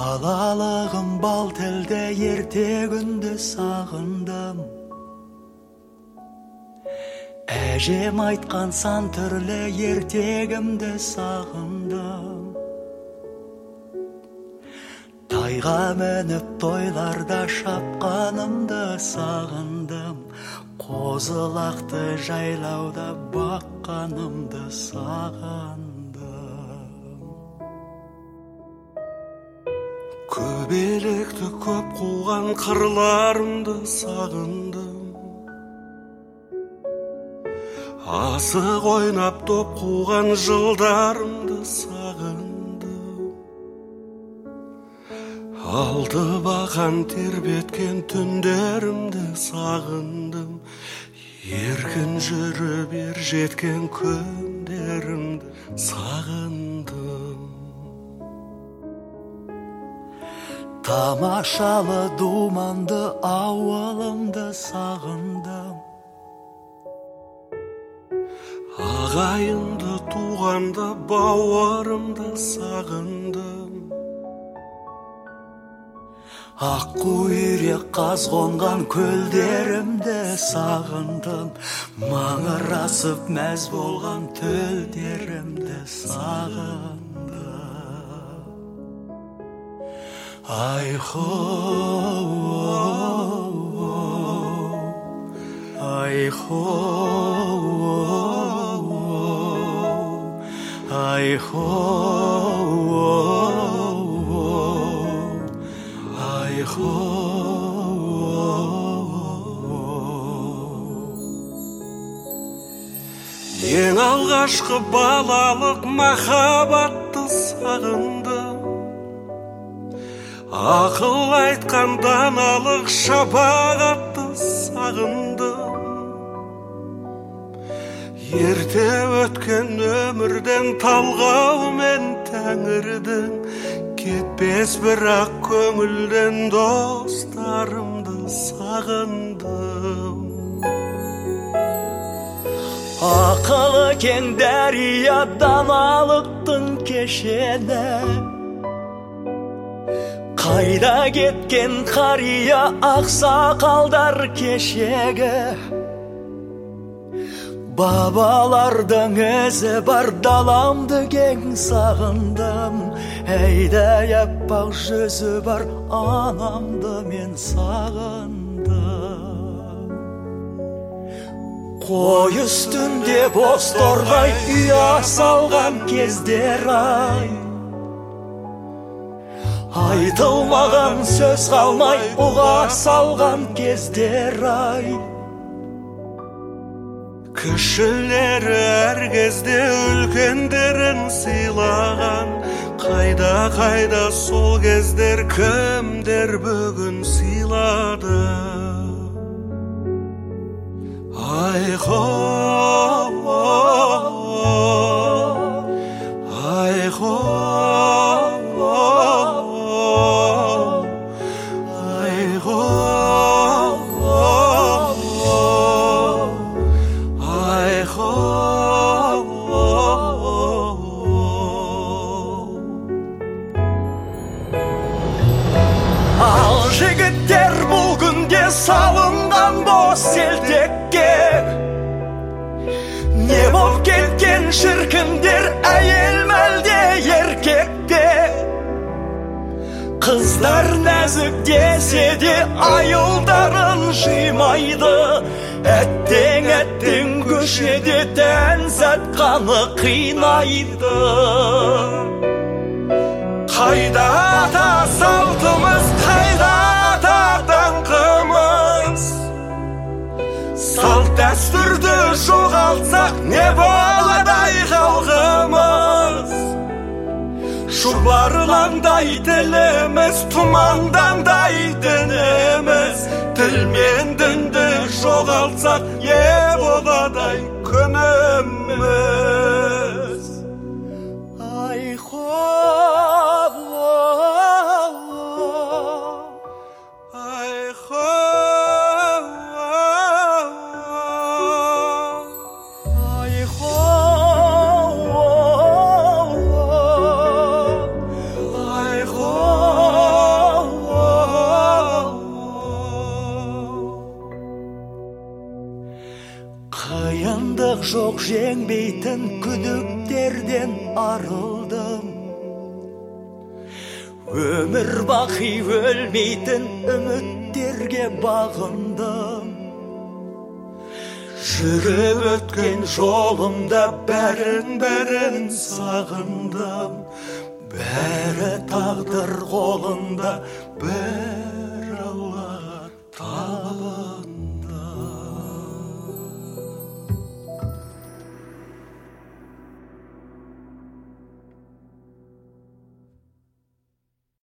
Балалығым бал тілді ерте күнді сағындым. Әжем айтқан сан түрлі ертегімді сағындым. Тайға мініп тойларда шапқанымды сағындым. Қозылақты жайлауда баққанымды сағындым. Көбелекті көп қуған қырларымды сағындым. Асық ойнап топ қуған жылдарымды сағындым. Алды бақан тербеткен түндерімді сағындым. Еркін жүріп ер жеткен күндерімді сағындым. Тамашалы думанды ауылымды сағындым. Ағайынды туғанды бауырымды сағындым. Аққу үйрек қаз қонған көлдерімді сағындым. Маңырасып мәз болған төлдерімді сағындым. Ай-хо-о, ай-хо-о, ай-хо-о, ай-хо-о. Ең алғашқы балалық махаббатты сағындым. Ақыл айтқан даналық шапағатты сағындым. Ерте өткен өмірден талғау мен тәңірдің, кетпес бірақ көңілден достарымды сағындым. Ақылы кең дария даналықтың кешені, қайда кеткен қария ақсақалдар кешегі. Бабалардың ізі бар даламды кең сағындым. Әйдай аппақ жүзі бар анамды мен сағындым. Қой үстінде боз торғай ұя салған кездер ай. Айтылмаған сөз қалмай ұға салған кездер ай. Кішілері әр кезде үлкендерін сыйлаған. Қайда сол кездер кімдер бүгін сыйлады. Ал жігіттер бұл күнде салынған бос селтекке, не боп кеткен шіркіндер әйел мәлде еркекте. Қыздар нәзік десе де айылдарын жимайды. Әттең көшеде тән сатқаны қинайды. Қайда ата салтымыз, қайда ата даңқымыз? Салт дәстүрді жоғалтсақ, не болады ай халқымыз? Шұбарландай тіліміз, тұмандандай дініміз. Тіл мен дінді жоғалтсақ, не болады ай күніміз? жоқ жеңбейтін күдіктерден арылдым. Өмір бақи өлмейтін үміттерге бағындым. Жүріп өткен жолымда бәрін сағындым. Бәрі тағдыр қолында,